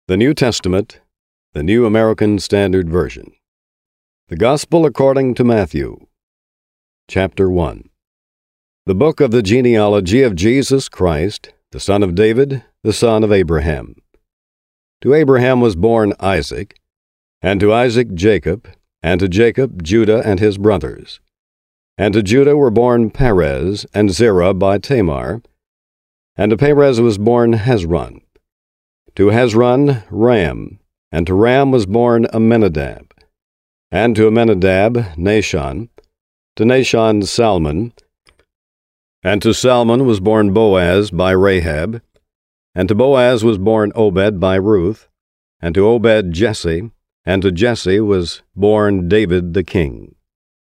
The New Testament, the New American Standard Version. The Gospel according to Matthew. Chapter 1. The book of the genealogy of Jesus Christ, the son of David, the son of Abraham. To Abraham was born Isaac, and to Isaac Jacob, and to Jacob Judah and his brothers. And to Judah were born Perez and Zerah by Tamar, and to Perez was born Hezron. To Hezron, Ram, and to Ram was born Amminadab, and to Amminadab, Nahshon, to Nahshon, Salmon, and to Salmon was born Boaz by Rahab, and to Boaz was born Obed by Ruth, and to Obed Jesse, and to Jesse was born David the king.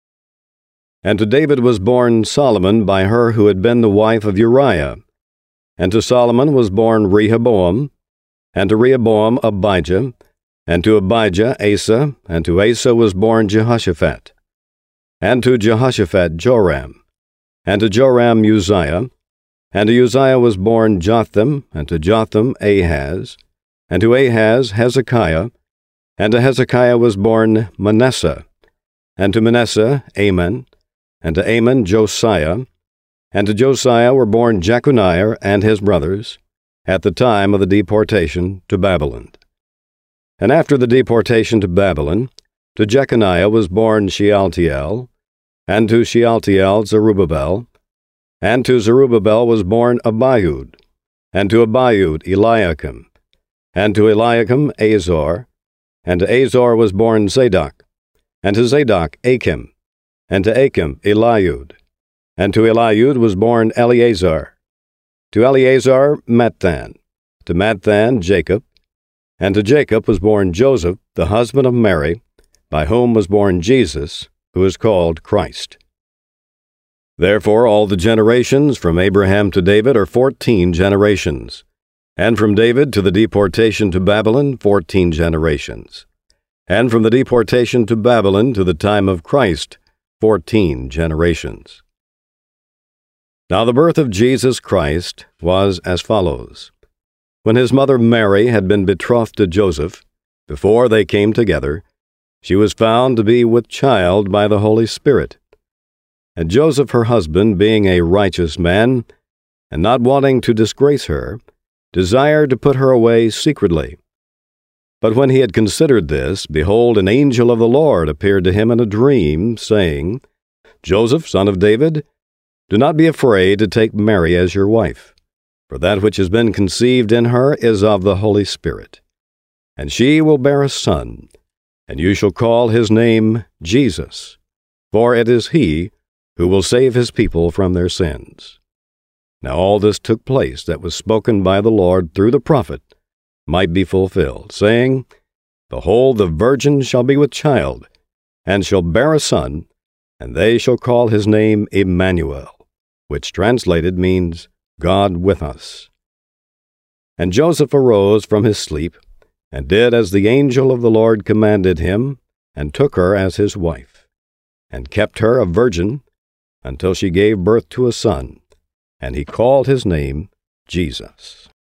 And to David was born Solomon by her who had been the wife of Uriah, and to Solomon was born Rehoboam, and to Rehoboam Abijah, and to Abijah Asa, and to Asa was born Jehoshaphat, and to Jehoshaphat Joram, and to Joram Uzziah, and to Uzziah was born Jotham, and to Jotham Ahaz, and to Ahaz Hezekiah, and to Hezekiah was born Manasseh, and to Manasseh Amon, and to Amon Josiah, and to Josiah were born Jeconiah and his brothers, at the time of the deportation to Babylon. And after the deportation to Babylon, to Jeconiah was born Shealtiel, and to Shealtiel Zerubbabel, and to Zerubbabel was born Abiud, and to Abiud Eliakim, and to Eliakim Azor, and to Azor was born Zadok, and to Zadok Achim, and to Achim Eliud, and to Eliud was born Eleazar, to Eleazar Matthan, to Matthan Jacob, and to Jacob was born Joseph, the husband of Mary, by whom was born Jesus, who is called Christ. Therefore all the generations from Abraham to David are 14 generations, and from David to the deportation to Babylon 14 generations, and from the deportation to Babylon to the time of Christ 14 generations. Now the birth of Jesus Christ was as follows. When his mother Mary had been betrothed to Joseph, before they came together, she was found to be with child by the Holy Spirit. And Joseph her husband, being a righteous man, and not wanting to disgrace her, desired to put her away secretly. But when he had considered this, behold, an angel of the Lord appeared to him in a dream, saying, Joseph, son of David, do not be afraid to take Mary as your wife, for that which has been conceived in her is of the Holy Spirit. And she will bear a son, and you shall call his name Jesus, for it is he who will save his people from their sins. Now all this took place that was spoken by the Lord through the prophet might be fulfilled, saying, Behold, the virgin shall be with child, and shall bear a son, and they shall call his name Emmanuel, which translated means God with us. And Joseph arose from his sleep, and did as the angel of the Lord commanded him, and took her as his wife, and kept her a virgin until she gave birth to a son, and he called his name Jesus.